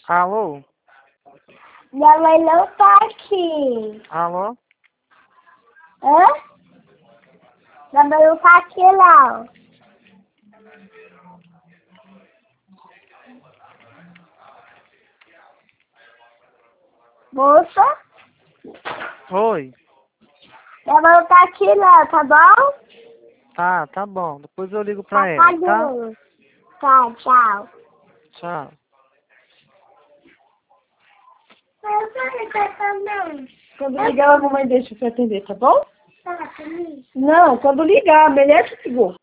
Alô? Minha mãe não tá aqui. Alô? Hã? Minha mãe não tá aqui, não. Moça? Oi? Minha mãe não tá aqui, não, tá bom? Tá bom. Depois eu ligo Tá pra ela, tá? cagando. Tá, tchau. Tchau. Eu quero também. Quando ligar, a mamãe deixa você atender, tá bom? Tá, comigo. Não, quando ligar, a mulher que ligou.